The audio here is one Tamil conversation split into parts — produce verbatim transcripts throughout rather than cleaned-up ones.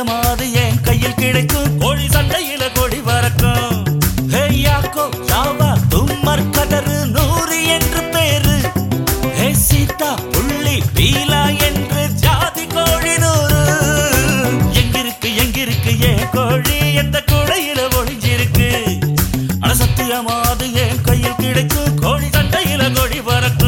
சத்தியமாது என் கையில் கிடைக்கும் கோழி சண்டையில கோடி வரக்கும் ஹேயாக்கோ ஜாவா தும்மர் கதறு நூறு என்று பேரு ஹே சீதா புள்ளி பீலா என்று ஜாதி கோழி நூறு எங்கிருக்கு எங்கிருக்கு என் கோழி எந்த குடையில ஒளிஞ்சிருக்கு அட சத்தியமாது என் கையில் கிடைக்கும் கோழி சண்டையில கோடி வரக்கும்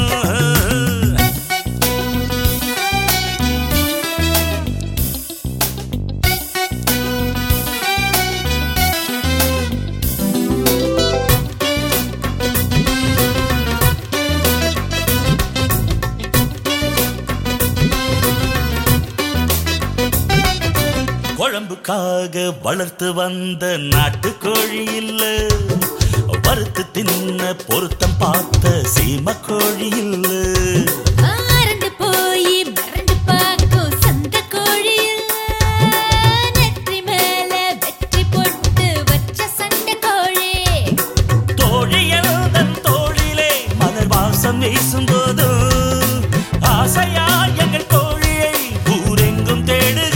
குழம்புக்காக வளர்த்து வந்த நாட்டுக்கோழி இல்ல வறுத்து தின்ன பொருத்தம் பார்த்த சீம கோழி இல்ல ஆரண்டு போய் மறந்து பார்க்கும் சந்த கோழி நெற்றி மேல வெற்றி போட்டு வச்ச சண்டை கோழி தோழியல் தன் தோழிலே மலர் வாசம் வீசும் போதும் ஆசையா எங்கள் கோழியை ஊரெங்கும் தேடுகிறேன்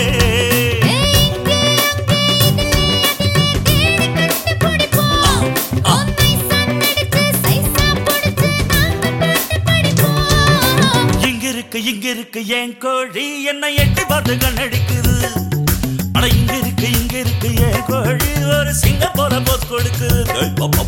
இங்க இருக்கு என் கோழி என்னை எட்டி பார்த்து கண்ணடிக்குது ஆனா இங்க இருக்கு இங்க இருக்கு என் கோழி ஒரு சிங்கப்பூர போஸ் கொடுக்குது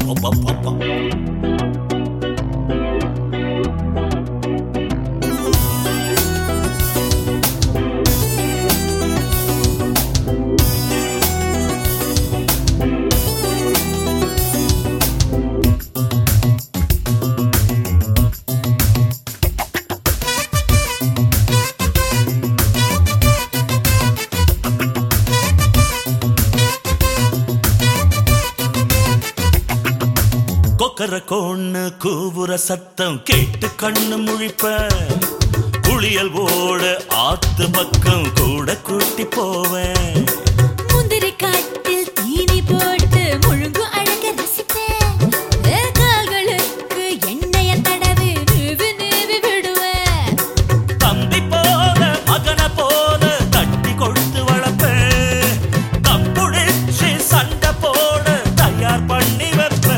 கொக்கர கோண்ணு கூவுற சத்தம் கேட்டு கண்ணு முழிப்ப குளியல் ஓட ஆத்து பக்கம் கூட கூட்டி போவேன் முந்திரி காட்டில் தீனி போட்டு முழுங்கு அழக ரசிப்பேன் கால்களுக்கு எண்ணெய தடவி நீவி நீவி விடுவேன் தம்பி போல மகன போல தட்டி கொடுத்து வளர்ப்பேன் தம்புடிச்சு சண்டை போட தயார் பண்ணி வைப்பேன்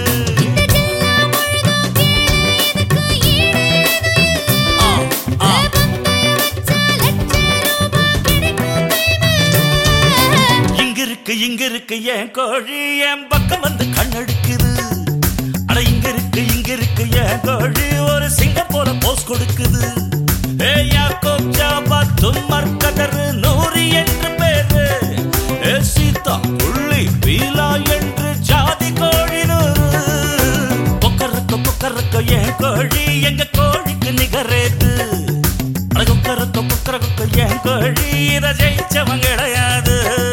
இங்க இருக்கு என் கோழி என் பக்கம் வந்து கண்ணடிக்குது அட இங்க இருக்கு இங்க இருக்கு என் கோழி ஒரு சிங்கப்பூர போஸ் கொடுக்குது ஏயாக்கோ ஜாபா தும்மர் கதறு நூறு என்று பேரு ஏ சீதா புள்ளி பீலா என்று ஜாதி கோழி நூறு கொக்கரக்க கொக்கரக்க என் கோழி எங்க கோழிக்கு நிகரேது அட கொக்கரக்க கொக்கரக்க என் கோழி இதை ஜெயிச்சவன் கிடையாது